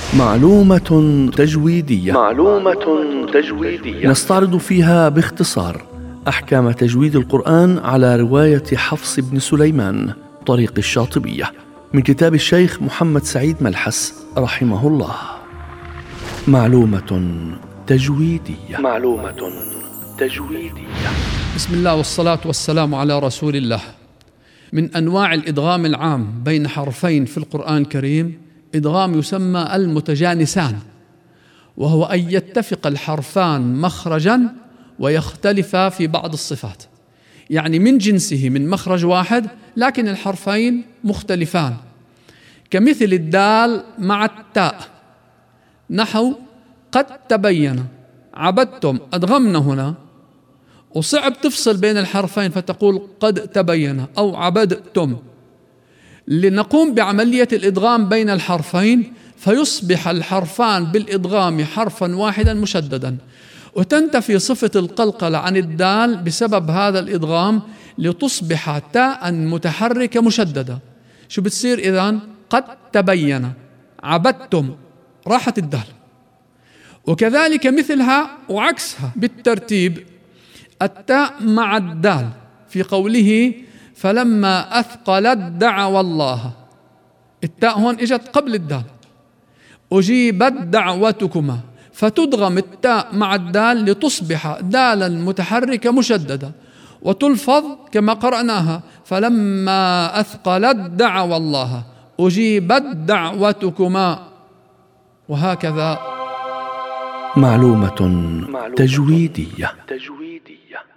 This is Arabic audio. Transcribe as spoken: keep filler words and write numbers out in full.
معلومة تجويدية. معلومة تجويدية نستعرض فيها باختصار أحكام تجويد القرآن على رواية حفص بن سليمان طريق الشاطبية من كتاب الشيخ محمد سعيد ملحس رحمه الله. معلومة تجويدية. معلومة تجويدية. بسم الله والصلاة والسلام على رسول الله. من أنواع الإدغام العام بين حرفين في القرآن الكريم إدغام يسمى المتجانسان، وهو أن يتفق الحرفان مخرجا ويختلفا في بعض الصفات، يعني من جنسه من مخرج واحد لكن الحرفين مختلفان، كمثل الدال مع التاء، نحو قد تبين عبدتم، أدغمنا هنا وصعب تفصل بين الحرفين فتقول قد تبين أو عبدتم. لنقوم بعملية الإدغام بين الحرفين فيصبح الحرفان بالإدغام حرفا واحدا مشددا، وتنتفي صفة القلقلة عن الدال بسبب هذا الإدغام لتصبح تاء متحركة مشددة. شو بتصير إذن؟ قد تبين عبدتم، راحت الدال. وكذلك مثلها وعكسها بالترتيب التاء مع الدال في قوله فلما أثقلت دعوا الله، التاء هون إجت قبل الدال، أجيبت دعوتكما، فتدغم التاء مع الدال لتصبح دالا متحركة مشددة، وتلفظ كما قرأناها فلما أثقلت دعوا الله أجيبت دعوتكما، وهكذا. معلومة تجويدية. تجويدية.